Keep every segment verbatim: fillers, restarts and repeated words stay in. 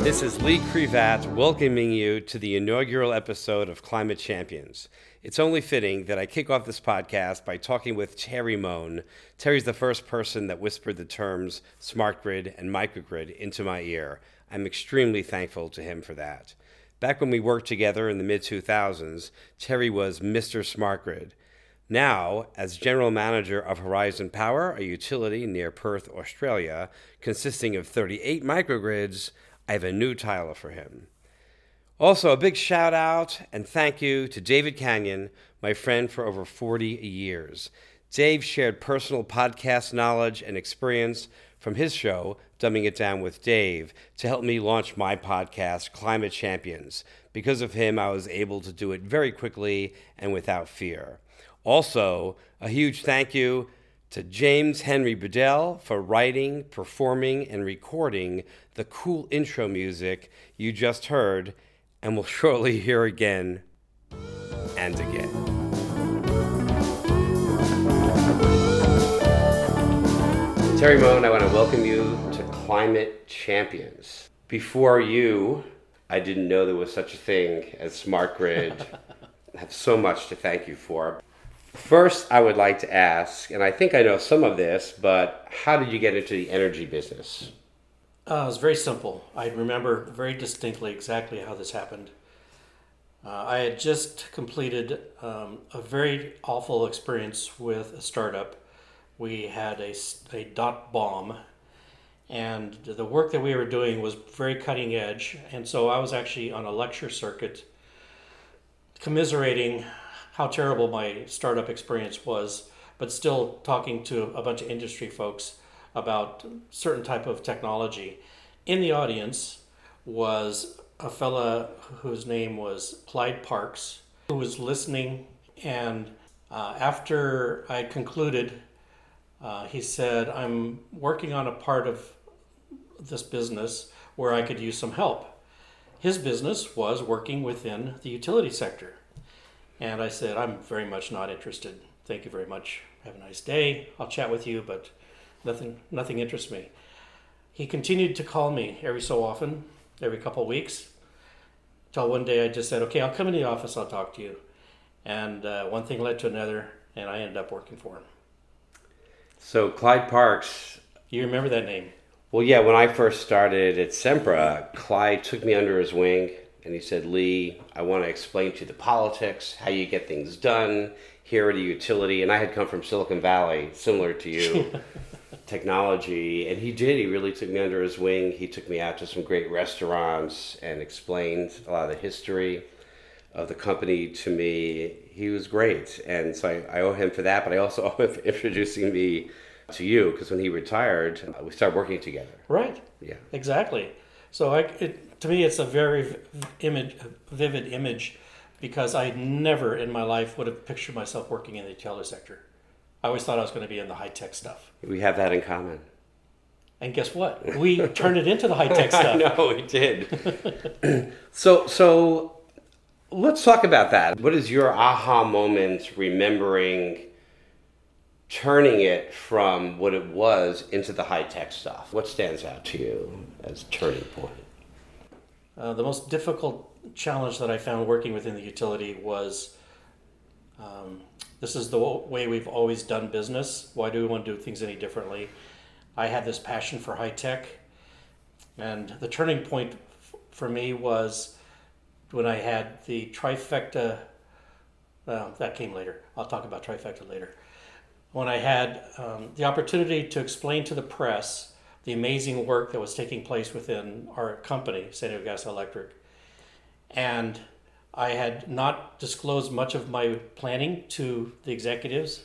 This is Lee Crevat welcoming you to the inaugural episode of Climate Champions. It's only fitting that I kick off this podcast by talking with Terry Moen. Terry's the first person that whispered the terms smart grid and microgrid into my ear. I'm extremely thankful to him for that. Back when we worked together in the mid two thousands, Terry was Mister Smart Grid. Now, as general manager of Horizon Power, a utility near Perth, Australia, consisting of thirty-eight microgrids, I have a new title for him. Also, a big shout out and thank you to David Canyon, my friend for over forty years. Dave shared personal podcast knowledge and experience from his show, Dumbing It Down with Dave, to help me launch my podcast, Climate Champions. Because of him, I was able to do it very quickly and without fear. Also, a huge thank you to James Henry Bedell for writing, performing, and recording the cool intro music you just heard and will shortly hear again and again. Terry Moen, I want to welcome you to Climate Champions. Before you, I didn't know there was such a thing as Smart Grid. I have so much to thank you for. First, I would like to ask, and I think I know some of this, but how did you get into the energy business? Uh, it was very simple. I remember very distinctly exactly how this happened. Uh, I had just completed um, a very awful experience with a startup. We had a, a dot bomb, and the work that we were doing was very cutting edge, and so I was actually on a lecture circuit commiserating how terrible my startup experience was, but still talking to a bunch of industry folks about certain type of technology. In the audience was a fella whose name was Clyde Parks, who was listening, and uh, after I concluded, uh, he said, I'm working on a part of this business where I could use some help. His business was working within the utility sector. And I said, I'm very much not interested. Thank you very much. Have a nice day. I'll chat with you, but nothing nothing interests me. He continued to call me every so often, every couple of weeks, till one day I just said, okay, I'll come in the office, I'll talk to you. And uh, one thing led to another, and I ended up working for him. So Clyde Parks. You remember that name? Well, yeah, when I first started at Sempra, Clyde took me under his wing. And he said, Lee, I want to explain to you the politics, how you get things done here at a utility. And I had come from Silicon Valley, similar to you, technology. And he did. He really took me under his wing. He took me out to some great restaurants and explained a lot of the history of the company to me. He was great. And so I, I owe him for that. But I also owe him for introducing me to you, because when he retired, we started working together. Right. Yeah. Exactly. So I, it, to me, it's a very image, vivid image, because I never in my life would have pictured myself working in the utility sector. I always thought I was going to be in the high-tech stuff. We have that in common. And guess what? We turned it into the high-tech stuff. I know, we did. so, so let's talk about that. What is your aha moment remembering turning it from what it was into the high-tech stuff? What stands out to you as a turning point? Uh, the most difficult challenge that I found working within the utility was, um, this is the way we've always done business. Why do we want to do things any differently? I had this passion for high-tech, and the turning point f- for me was when I had the trifecta, well, that came later. I'll talk about trifecta later. When I had um, the opportunity to explain to the press the amazing work that was taking place within our company, San Diego Gas and Electric. And I had not disclosed much of my planning to the executives.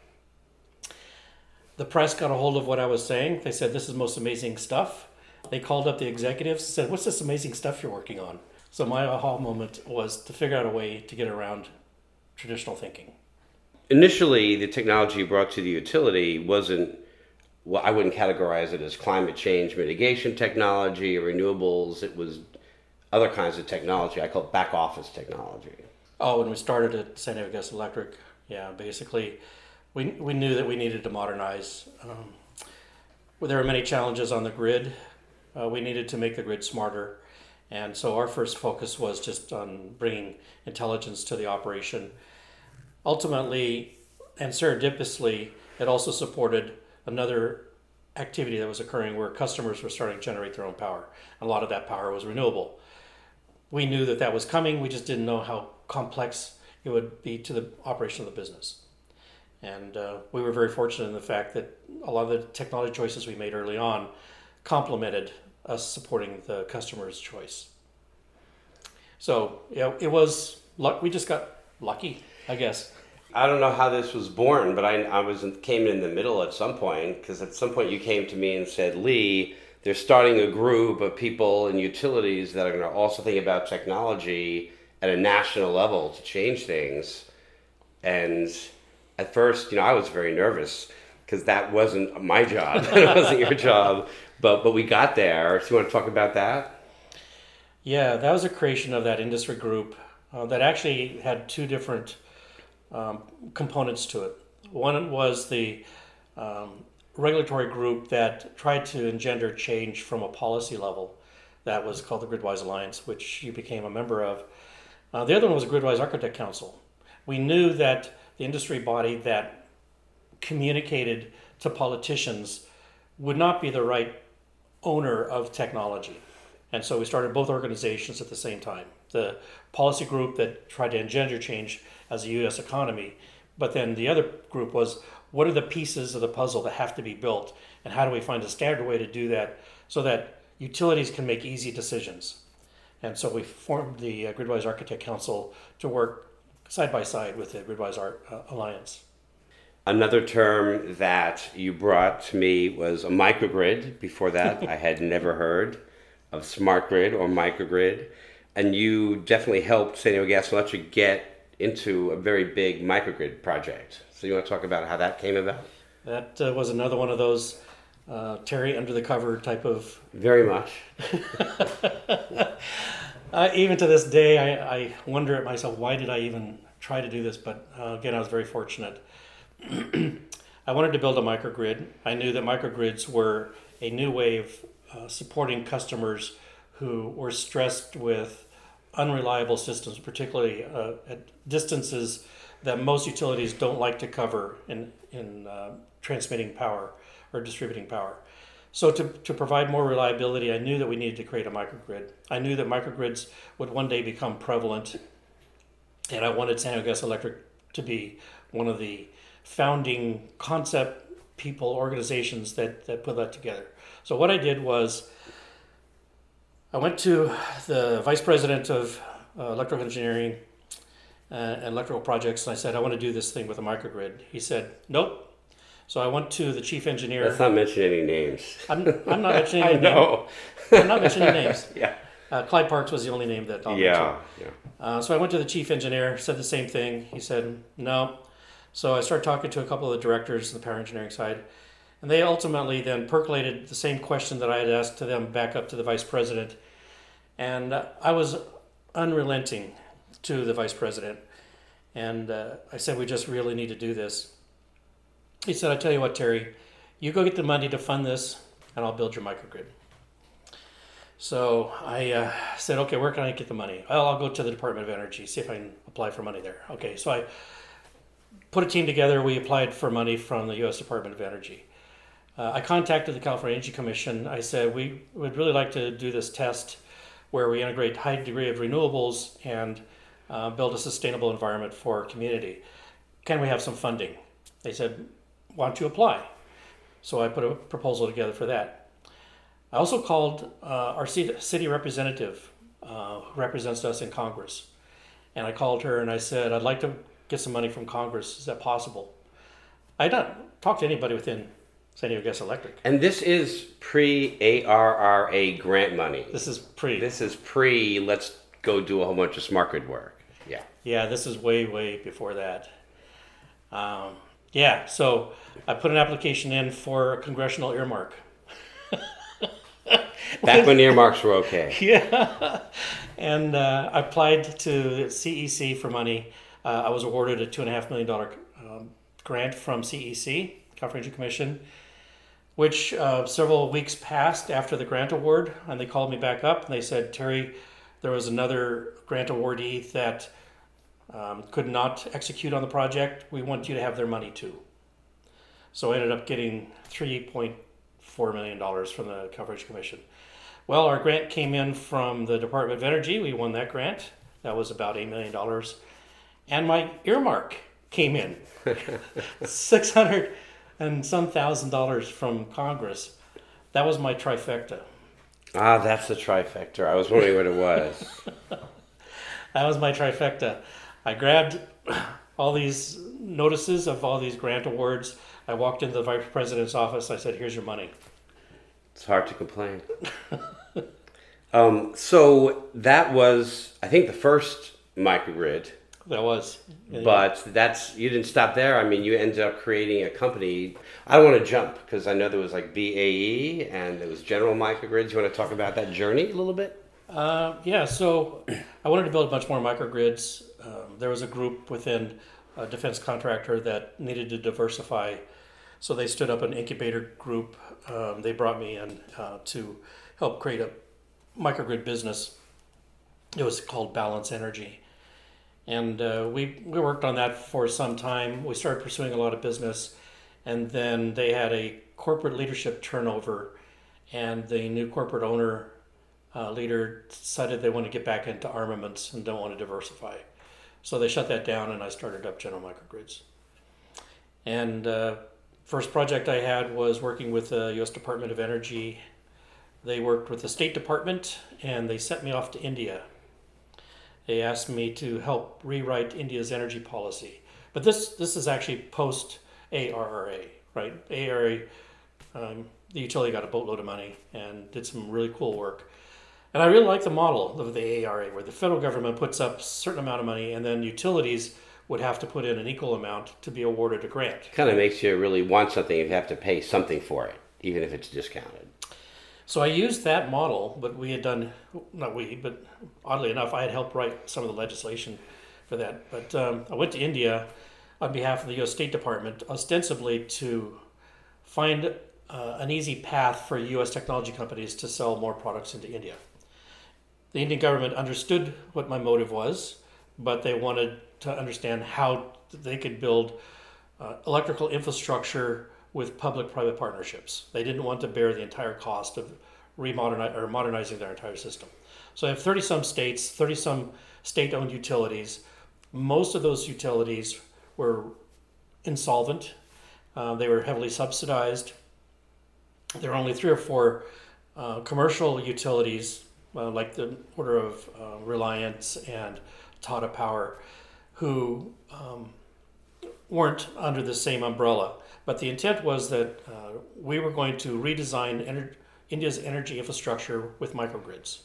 The press got a hold of what I was saying. They said, this is most amazing stuff. They called up the executives and said, what's this amazing stuff you're working on? So my aha moment was to figure out a way to get around traditional thinking. Initially, the technology you brought to the utility wasn't, well, I wouldn't categorize it as climate change mitigation technology or renewables. It was other kinds of technology. I call it back office technology. Oh, when we started at San Diego Gas Electric, yeah, basically, we we knew that we needed to modernize. Um, well, there were many challenges on the grid. Uh, we needed to make the grid smarter. And so our first focus was just on bringing intelligence to the operation. Ultimately, and serendipitously, it also supported another activity that was occurring where customers were starting to generate their own power. And a lot of that power was renewable. We knew that that was coming, we just didn't know how complex it would be to the operation of the business. And uh, we were very fortunate in the fact that a lot of the technology choices we made early on complemented us supporting the customer's choice. So yeah, it was luck. We just got lucky, I guess. I don't know how this was born, but I, I was came in the middle at some point, because at some point you came to me and said, Lee, they're starting a group of people in utilities that are going to also think about technology at a national level to change things. And at first, you know, I was very nervous because that wasn't my job. It wasn't your job. But but we got there. So you want to talk about that? Yeah, that was a creation of that industry group uh, that actually had two different um, components to it. One was the um, regulatory group that tried to engender change from a policy level. That was called the Gridwise Alliance, which you became a member of. Uh, the other one was the Gridwise Architect Council. We knew that the industry body that communicated to politicians would not be the right owner of technology. And so we started both organizations at the same time. The policy group that tried to engender change as a U S economy, but then the other group was, what are the pieces of the puzzle that have to be built, and how do we find a standard way to do that so that utilities can make easy decisions? And so we formed the uh, Gridwise Architect Council to work side by side with the Gridwise Art uh, Alliance. Another term that you brought to me was a microgrid. Before that, I had never heard of smart grid or microgrid. And you definitely helped San Diego Gas and Electric get into a very big microgrid project. So you want to talk about how that came about? That uh, was another one of those uh, Terry under the cover type of... Very much. uh, even to this day, I, I wonder at myself, why did I even try to do this? But uh, again, I was very fortunate. I wanted to build a microgrid. I knew that microgrids were a new way of uh, supporting customers who were stressed with unreliable systems, particularly uh, at distances that most utilities don't like to cover in, in uh, transmitting power or distributing power. So to, to provide more reliability, I knew that we needed to create a microgrid. I knew that microgrids would one day become prevalent, and I wanted San Diego Gas Electric to be one of the founding concept people, organizations that, that put that together. So what I did was I went to the vice president of uh, electrical engineering uh, and electrical projects, and I said, I want to do this thing with a microgrid. He said, nope. So I went to the chief engineer. Let's not mention any names. I'm, I'm not mentioning I any know. names. I'm not mentioning names. Yeah. Uh, Clyde Parks was the only name that I'll Yeah. mention. Yeah. Uh, so I went to the chief engineer, said the same thing. He said, no. So I started talking to a couple of the directors on the power engineering side, and they ultimately then percolated the same question that I had asked to them back up to the vice president. And uh, I was unrelenting to the vice president. And uh, I said, we just really need to do this. He said, I tell you what, Terry, you go get the money to fund this, and I'll build your microgrid. So I uh, said, okay, where can I get the money? Well, I'll go to the Department of Energy, see if I can apply for money there. Okay, so I put a team together. We applied for money from the U S Department of Energy. Uh, I contacted the California Energy Commission. I said, we would really like to do this test where we integrate high degree of renewables and uh, build a sustainable environment for our community. Can we have some funding? They said, why don't you apply? So I put a proposal together for that. I also called uh, our city representative uh, who represents us in Congress. And I called her and I said, I'd like to get some money from Congress. Is that possible? I had not talked to anybody within San Diego Gas Electric. And this is pre-A R R A grant money. This is pre. This is pre, let's go do a whole bunch of smart grid work. Yeah. Yeah, this is way, way before that. Um, yeah, so I put an application in for a congressional earmark. Back when earmarks were okay. Yeah. And uh, I applied to C E C for money. Uh, I was awarded a two point five million dollars um, grant from C E C, California Energy Commission. which uh, several weeks passed after the grant award, and they called me back up and they said, Terry, there was another grant awardee that um, could not execute on the project. We want you to have their money too. So I ended up getting three point four million dollars from the Coverage Commission. Well, our grant came in from the Department of Energy. We won that grant. That was about eight million dollars. And my earmark came in. six hundred and some thousand dollars from Congress. That was my trifecta. Ah, that's the trifecta. I was wondering what it was. That was my trifecta. I grabbed all these notices of all these grant awards. I walked into the vice president's office. I said, here's your money. It's hard to complain. um, so that was, I think, the first microgrid. That was. But that's, you didn't stop there. I mean, you ended up creating a company. I don't want to jump because I know there was like B A E and there was General Microgrids. You want to talk about that journey a little bit? Uh, yeah, so I wanted to build a bunch more microgrids. Um, there was a group within a defense contractor that needed to diversify. So they stood up an incubator group. Um, they brought me in uh, to help create a microgrid business. It was called Balance Energy. And uh, we, we worked on that for some time. We started pursuing a lot of business. And then they had a corporate leadership turnover. And the new corporate owner uh, leader decided they want to get back into armaments and don't want to diversify. So they shut that down and I started up General Microgrids. And uh, first project I had was working with the U S Department of Energy. They worked with the State Department and they sent me off to India. They asked me to help rewrite India's energy policy. But this this is actually post A R R A, right? A R R A, um, the utility got a boatload of money and did some really cool work. And I really like the model of the A R R A, where the federal government puts up a certain amount of money and then utilities would have to put in an equal amount to be awarded a grant. Kind of makes you really want something if you have to pay something for it, even if it's discounted. So I used that model, but we had done, not we, but oddly enough, I had helped write some of the legislation for that. But um, I went to India on behalf of the U S State Department, ostensibly to find uh, an easy path for U S technology companies to sell more products into India. The Indian government understood what my motive was, but they wanted to understand how they could build uh, electrical infrastructure with public-private partnerships. They didn't want to bear the entire cost of remodernize or modernizing their entire system. So I have thirty-some states, thirty-some state-owned utilities. Most of those utilities were insolvent. Uh, they were heavily subsidized. There were only three or four uh, commercial utilities, uh, like the order of uh, Reliance and Tata Power, who um, weren't under the same umbrella. But the intent was that uh, we were going to redesign ener- India's energy infrastructure with microgrids.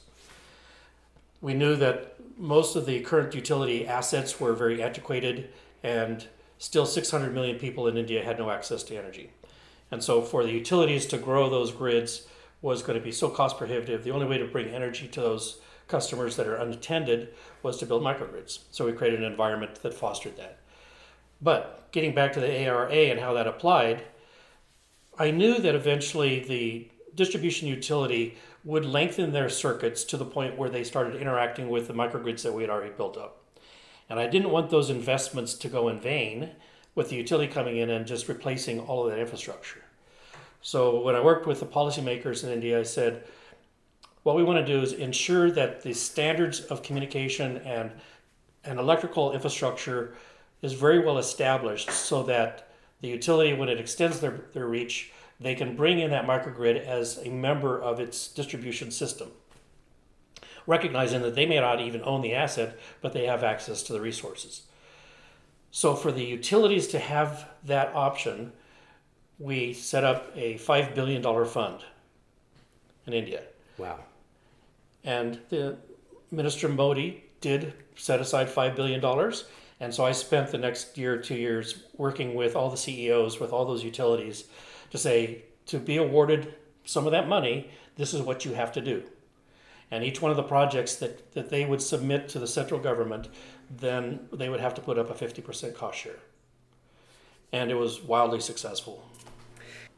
We knew that most of the current utility assets were very antiquated and still six hundred million people in India had no access to energy. And so for the utilities to grow those grids was going to be so cost prohibitive. The only way to bring energy to those customers that are unattended was to build microgrids. So we created an environment that fostered that. But getting back to the A R R A and how that applied, I knew that eventually the distribution utility would lengthen their circuits to the point where they started interacting with the microgrids that we had already built up. And I didn't want those investments to go in vain with the utility coming in and just replacing all of that infrastructure. So when I worked with the policymakers in India, I said, what we want to do is ensure that the standards of communication and, and electrical infrastructure is very well established so that the utility, when it extends their, their reach, they can bring in that microgrid as a member of its distribution system, recognizing that they may not even own the asset, but they have access to the resources. So for the utilities to have that option, we set up a five billion dollars fund in India. Wow. And the Minister Modi did set aside five billion dollars. And so I spent the next year, two years working with all the C E Os, with all those utilities to say, to be awarded some of that money, this is what you have to do. And each one of the projects that, that they would submit to the central government, then they would have to put up a fifty percent cost share. And it was wildly successful.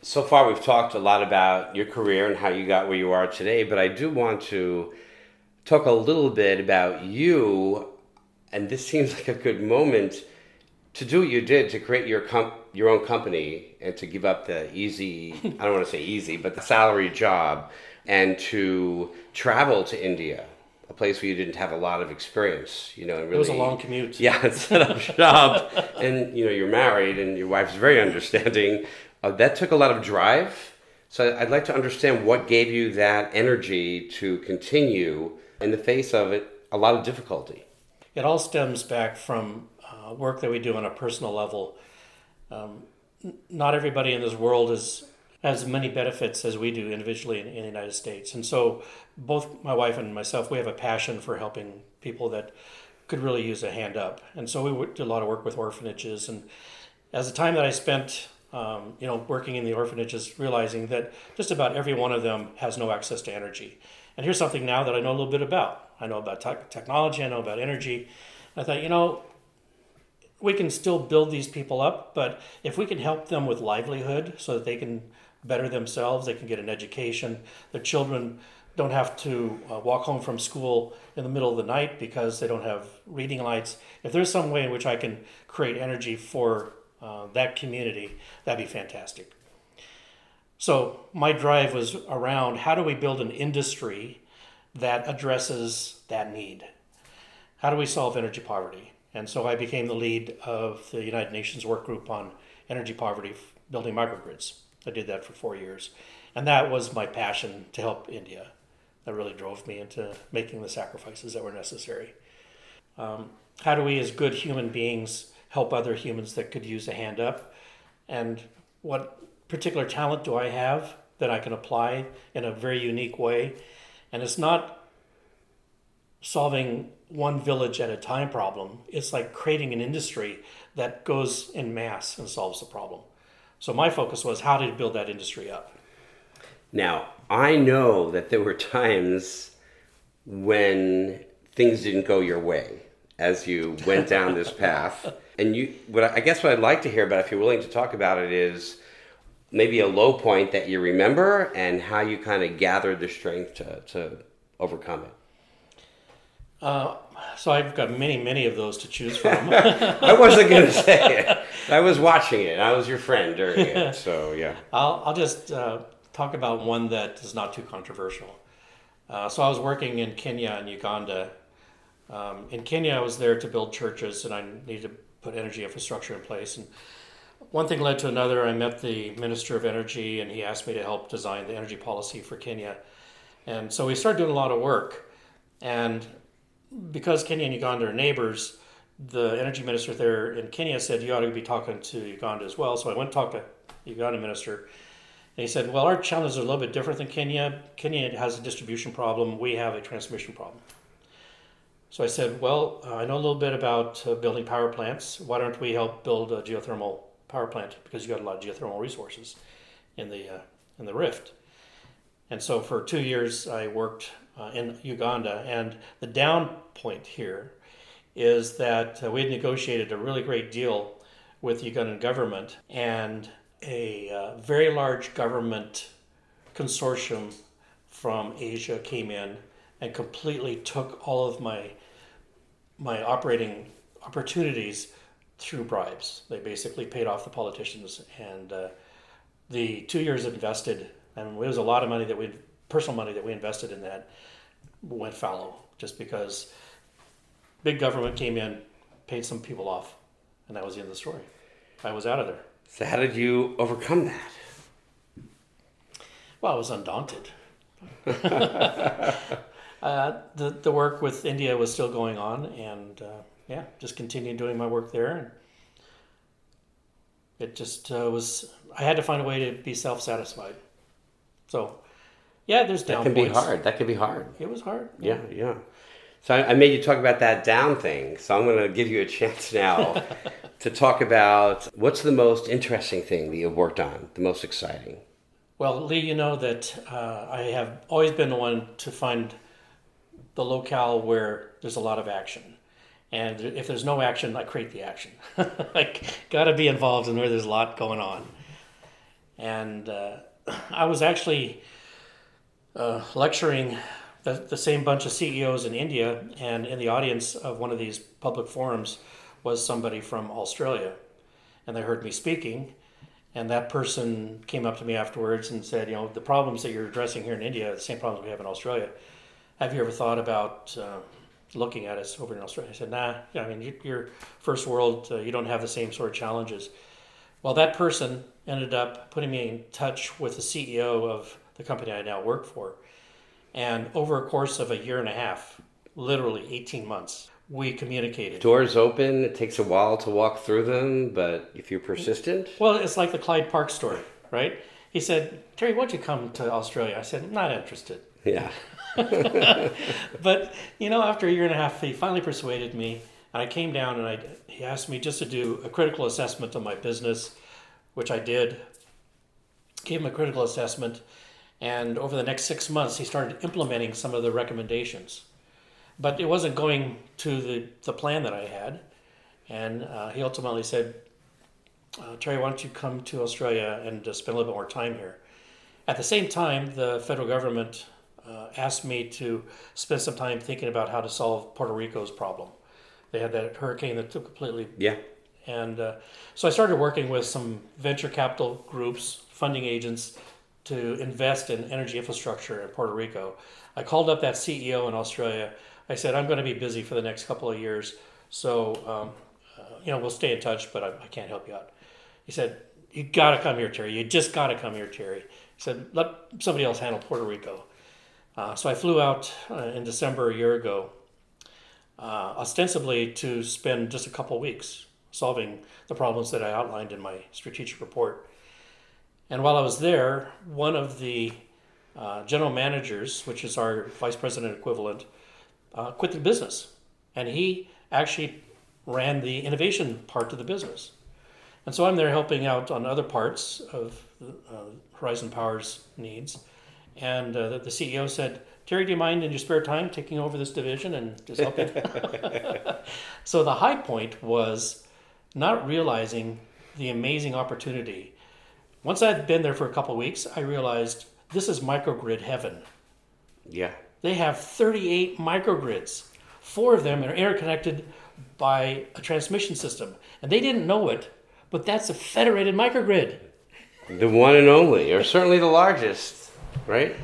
So far, we've talked a lot about your career and how you got where you are today, but I do want to talk a little bit about you, and this seems like a good moment to do what you did to create your com- your own company and to give up the easy, I don't want to say easy, but the salary job, and to travel to India, a place where you didn't have a lot of experience, you know. And really, it was a long commute. Yeah, set up shop, and you know you're married, and your wife's very understanding. Uh, that took a lot of drive. So I'd like to understand what gave you that energy to continue in the face of it, a lot of difficulty. It all stems back from uh, work that we do on a personal level. Um, n- not everybody in this world is has as many benefits as we do individually in, in the United States. And so both my wife and myself, we have a passion for helping people that could really use a hand up. And so we did a lot of work with orphanages. And as the time that I spent Um, you know, working in the orphanages, realizing that just about every one of them has no access to energy. And here's something now that I know a little bit about. I know about te- technology, I know about energy. I thought, you know, we can still build these people up, but if we can help them with livelihood so that they can better themselves, they can get an education, their children don't have to uh, walk home from school in the middle of the night because they don't have reading lights. If there's some way in which I can create energy for Uh, that community, that'd be fantastic. So my drive was around how do we build an industry that addresses that need? How do we solve energy poverty? And so I became the lead of the United Nations work group on energy poverty, building microgrids. I did that for four years. And that was my passion to help India. That really drove me into making the sacrifices that were necessary. Um, how do we as good human beings help other humans that could use a hand up? And what particular talent do I have that I can apply in a very unique way? And it's not solving one village at a time problem. It's like creating an industry that goes in mass and solves the problem. So my focus was how to build that industry up. Now, I know that there were times when things didn't go your way as you went down this path. And you, what I, I guess what I'd like to hear about, if you're willing to talk about it, is maybe a low point that you remember and how you kind of gathered the strength to, to overcome it. Uh, so I've got many, many of those to choose from. I wasn't going to say it. I was watching it. I was your friend during it. So, yeah. I'll, I'll just uh, talk about one that is not too controversial. Uh, so I was working in Kenya and Uganda. Um, in Kenya, I was there to build churches, and I needed to put energy infrastructure in place. And one thing led to another. I met the Minister of Energy, and he asked me to help design the energy policy for Kenya. And so we started doing a lot of work. And because Kenya and Uganda are neighbors, the energy minister there in Kenya said, you ought to be talking to Uganda as well. So I went and talked to the Uganda minister. And he said, well, our challenges are a little bit different than Kenya. Kenya has a distribution problem. We have a transmission problem. So I said, well, uh, I know a little bit about uh, building power plants. Why don't we help build a geothermal power plant? Because you got a lot of geothermal resources in the uh, in the rift. And so for two years, I worked uh, in Uganda. And the down point here is that uh, we had negotiated a really great deal with the Ugandan government, and a uh, very large government consortium from Asia came in and completely took all of my my operating opportunities through bribes. They basically paid off the politicians, and uh, the two years invested, and it was a lot of money that we, personal money that we invested in that, went fallow just because big government came in, paid some people off, and that was the end of the story. I was out of there. So how did you overcome that? Well, I was undaunted. uh, the the work with India was still going on, and uh, yeah, just continued doing my work there. And it just uh, was. I had to find a way to be self-satisfied. So, yeah, there's down That can points. be hard. That can be hard. It was hard. Yeah, yeah. So I, I made you talk about that down thing. So I'm going to give you a chance now to talk about what's the most interesting thing that you've worked on, the most exciting. Well, Lee, you know that uh, I have always been the one to find the locale where there's a lot of action. And if there's no action, I create the action. I got to be involved in where there's a lot going on. And uh, I was actually uh, lecturing the, the same bunch of C E Os in India, and in the audience of one of these public forums was somebody from Australia. And they heard me speaking, and that person came up to me afterwards and said, you know, the problems that you're addressing here in India are the same problems we have in Australia. Have you ever thought about uh, looking at us over in Australia? I said, nah, I mean, you're first world, uh, you don't have the same sort of challenges. Well, that person ended up putting me in touch with the C E O of the company I now work for. And over a course of a year and a half, literally eighteen months, we communicated. Doors open, it takes a while to walk through them, but if you're persistent... Well, it's like the Clyde Park story, right? He said, Terry, why don't you come to Australia? I said, not interested. Yeah. But, you know, after a year and a half, he finally persuaded me. And I came down and I, he asked me just to do a critical assessment of my business, which I did. Gave him a critical assessment. And over the next six months, he started implementing some of the recommendations. But it wasn't going to the, the plan that I had. And uh, he ultimately said, uh, Terry, why don't you come to Australia and uh, spend a little bit more time here? At the same time, the federal government uh, asked me to spend some time thinking about how to solve Puerto Rico's problem. They had that hurricane that took completely... Yeah. And uh, so I started working with some venture capital groups, funding agents, to invest in energy infrastructure in Puerto Rico. I called up that C E O in Australia. I said, I'm going to be busy for the next couple of years, so um, uh, you know, we'll stay in touch, but I, I can't help you out. He said, you got to come here, Terry. You just got to come here, Terry. He said, let somebody else handle Puerto Rico. Uh, so I flew out uh, in December a year ago, uh, ostensibly to spend just a couple of weeks solving the problems that I outlined in my strategic report. And while I was there, one of the uh, general managers, which is our vice president equivalent, uh, quit the business. And he actually ran the innovation part of the business. And so I'm there helping out on other parts of uh, Horizon Power's needs. And uh, the C E O said, Terry, do you mind in your spare time taking over this division and just helping? So the high point was not realizing the amazing opportunity. Once I'd been there for a couple of weeks, I realized this is microgrid heaven. Yeah. They have thirty-eight microgrids. Four of them are interconnected by a transmission system. And they didn't know it, but that's a federated microgrid. The one and only, or certainly the largest, right?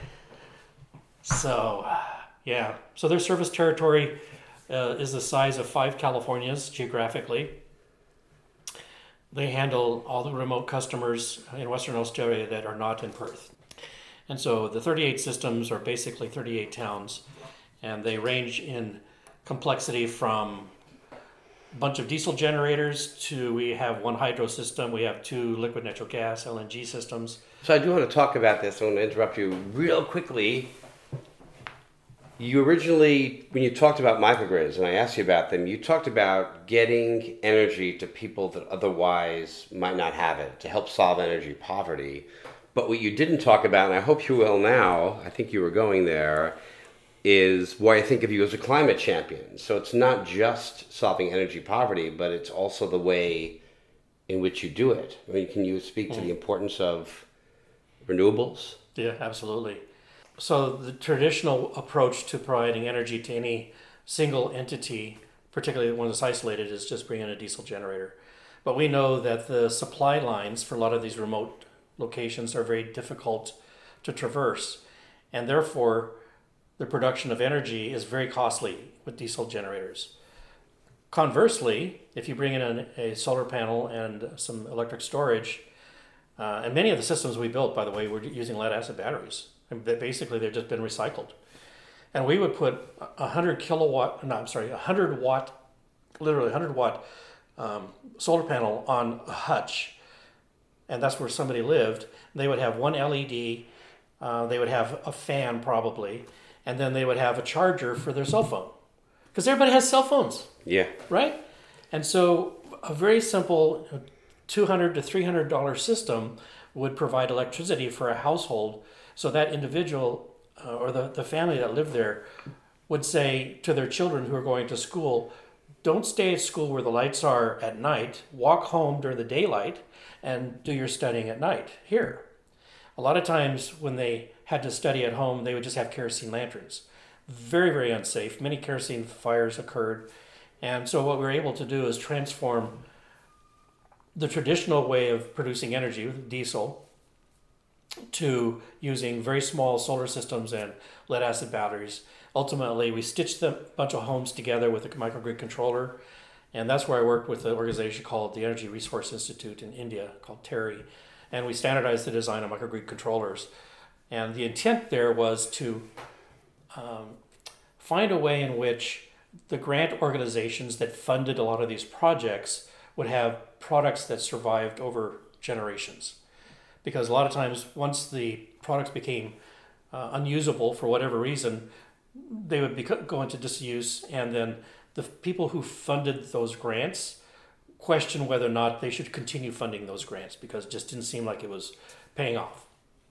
So, yeah. So their service territory uh, is the size of five Californias geographically. They handle all the remote customers in Western Australia that are not in Perth. And so the thirty-eight systems are basically thirty-eight towns, and they range in complexity from a bunch of diesel generators to we have one hydro system, we have two liquid natural gas, L N G systems. So I do want to talk about this. I want to interrupt you real quickly. You originally, when you talked about microgrids, and I asked you about them, you talked about getting energy to people that otherwise might not have it, to help solve energy poverty. But what you didn't talk about, and I hope you will now, I think you were going there, is why I think of you as a climate champion. So it's not just solving energy poverty, but it's also the way in which you do it. I mean, can you speak to the importance of renewables? Yeah, absolutely. So the traditional approach to providing energy to any single entity, particularly one that's isolated, is just bring in a diesel generator. But we know that the supply lines for a lot of these remote locations are very difficult to traverse, and therefore the production of energy is very costly with diesel generators. Conversely, if you bring in an, a solar panel and some electric storage, uh, and many of the systems we built, by the way, were using lead acid batteries. And basically, they've just been recycled. And we would put a hundred kilowatt, no, I'm sorry, a hundred watt, literally a hundred watt um, solar panel on a hutch. And that's where somebody lived. They would have one L E D, uh, they would have a fan probably, and then they would have a charger for their cell phone. Because everybody has cell phones. Yeah. Right? And so a very simple two hundred to three hundred dollars system would provide electricity for a household. So that individual uh, or the, the family that lived there would say to their children who are going to school, don't stay at school where the lights are at night. Walk home during the daylight and do your studying at night here. A lot of times when they had to study at home, they would just have kerosene lanterns. Very, very unsafe. Many kerosene fires occurred. And so what we were able to do is transform the traditional way of producing energy with diesel to using very small solar systems and lead acid batteries. Ultimately, we stitched a bunch of homes together with a microgrid controller, and that's where I worked with an organization called the Energy Resource Institute in India, called TERI, and we standardized the design of microgrid controllers. And the intent there was to um, find a way in which the grant organizations that funded a lot of these projects would have products that survived over generations. Because a lot of times, once the products became uh, unusable for whatever reason, they would be, go into disuse, and then the people who funded those grants questioned whether or not they should continue funding those grants because it just didn't seem like it was paying off.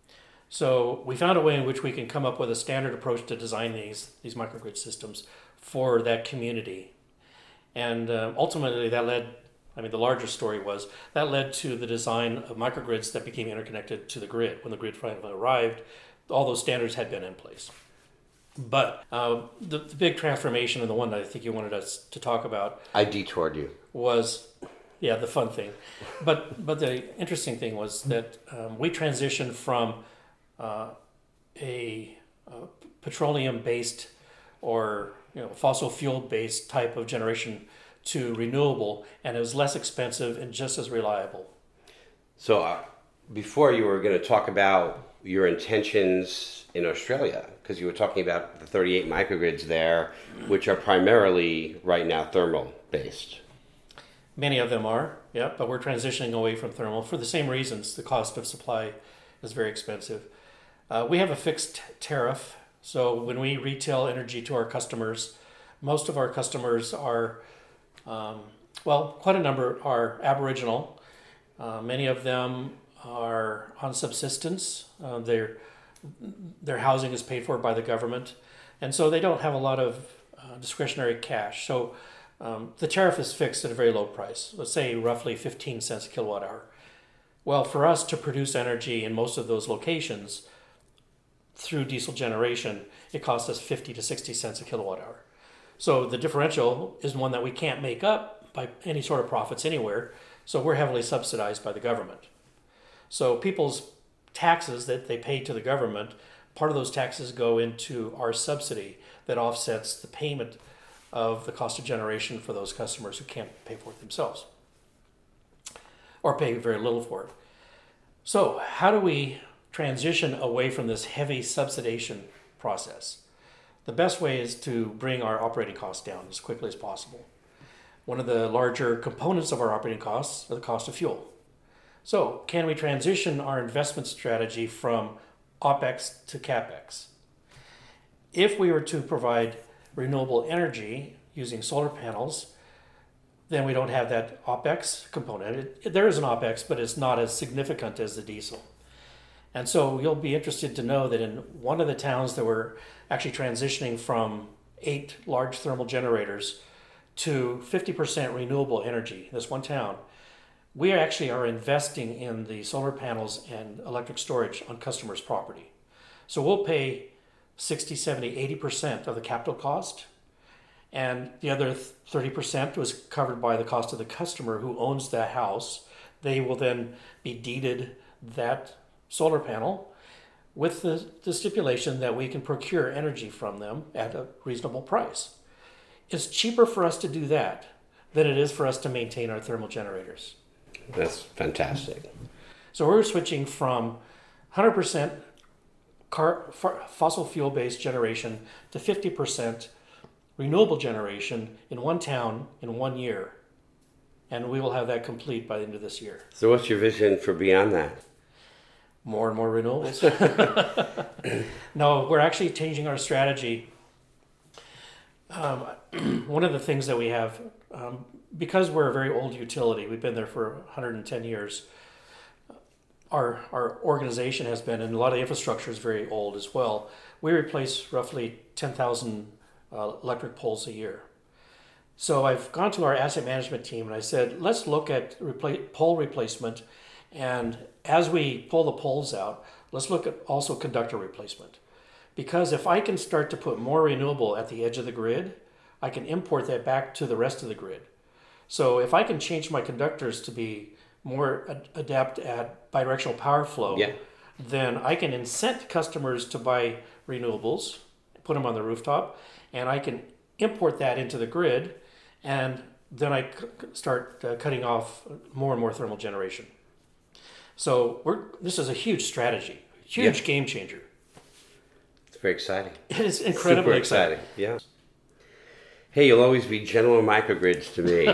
So we found a way in which we can come up with a standard approach to design these, these microgrid systems for that community. And uh, ultimately that led, I mean the larger story was, that led to the design of microgrids that became interconnected to the grid. When the grid finally arrived, all those standards had been in place. But uh, the, the big transformation, and the one that I think you wanted us to talk about, I detoured you, was, yeah, the fun thing. But but the interesting thing was that um, we transitioned from uh, a, a petroleum-based or you know fossil fuel-based type of generation to renewable, and it was less expensive and just as reliable. So uh, before you were going to talk about your intentions in Australia, because you were talking about the thirty-eight microgrids there, which are primarily right now thermal based. Many of them are, yeah, but we're transitioning away from thermal for the same reasons. The cost of supply is very expensive. Uh, we have a fixed tariff, so when we retail energy to our customers, most of our customers are, um, well, quite a number are Aboriginal. Uh, many of them are on subsistence. Uh, their their housing is paid for by the government, and so they don't have a lot of uh, discretionary cash. So um, the tariff is fixed at a very low price. Let's say roughly fifteen cents a kilowatt hour. Well, for us to produce energy in most of those locations through diesel generation, it costs us fifty to sixty cents a kilowatt hour. So the differential is one that we can't make up by any sort of profits anywhere. So we're heavily subsidized by the government. So people's taxes that they pay to the government, part of those taxes go into our subsidy that offsets the payment of the cost of generation for those customers who can't pay for it themselves or pay very little for it. So how do we transition away from this heavy subsidization process? The best way is to bring our operating costs down as quickly as possible. One of the larger components of our operating costs are the cost of fuel. So can we transition our investment strategy from OPEX to CAPEX? If we were to provide renewable energy using solar panels, then we don't have that OPEX component. It, it, there is an OPEX, but it's not as significant as the diesel. And so you'll be interested to know that in one of the towns that we're actually transitioning from eight large thermal generators to fifty percent renewable energy, this one town, we actually are investing in the solar panels and electric storage on customers' property. So we'll pay sixty, seventy, eighty percent of the capital cost, and the other thirty percent was covered by the cost of the customer who owns that house. They will then be deeded that solar panel with the, the stipulation that we can procure energy from them at a reasonable price. It's cheaper for us to do that than it is for us to maintain our thermal generators. That's fantastic. So we're switching from one hundred percent car, fossil fuel-based generation to fifty percent renewable generation in one town in one year. And we will have that complete by the end of this year. So what's your vision for beyond that? More and more renewables. No, we're actually changing our strategy. Um, one of the things that we have, um, because we're a very old utility, we've been there for one hundred ten years, our our organization has been, and a lot of the infrastructure is very old as well. We replace roughly ten thousand uh, electric poles a year. So I've gone to our asset management team and I said, let's look at repla- pole replacement. And as we pull the poles out, let's look at also conductor replacement. Because if I can start to put more renewable at the edge of the grid, I can import that back to the rest of the grid. So if I can change my conductors to be more ad- adept at bidirectional power flow, Yeah. then I can incent customers to buy renewables, put them on the rooftop, and I can import that into the grid, and then I c- start uh, cutting off more and more thermal generation. So we're this is a huge strategy, huge Yeah. game changer. It's very exciting. It is incredibly Super exciting. Yeah. Hey, you'll always be General Microgrids to me.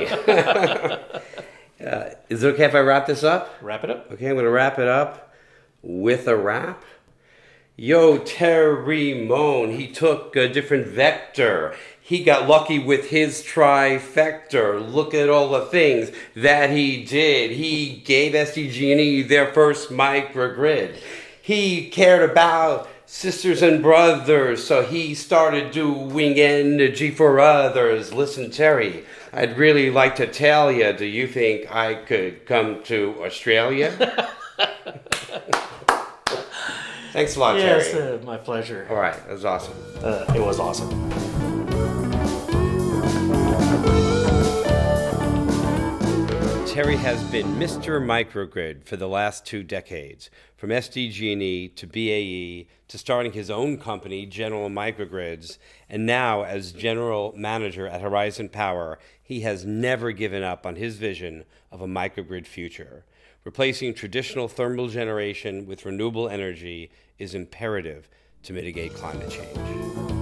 uh, is it okay if I wrap this up? Wrap it up. Okay, I'm going to wrap it up with a wrap. Yo, Terry Moan, he took a different vector. He got lucky with his trifecta. Look at all the things that he did. He gave S D G and E their first microgrid. He cared about sisters and brothers, so he started doing energy for others. Listen, Terry, I'd really like to tell you, do you think I could come to Australia? Thanks a lot, Yes, Terry. uh, my pleasure. All right, that was awesome. Uh, it was awesome. Terry has been Mister Microgrid for the last two decades, from S D G and E to B A E to starting his own company, General Microgrids, and now as general manager at Horizon Power, he has never given up on his vision of a microgrid future. Replacing traditional thermal generation with renewable energy is imperative to mitigate climate change.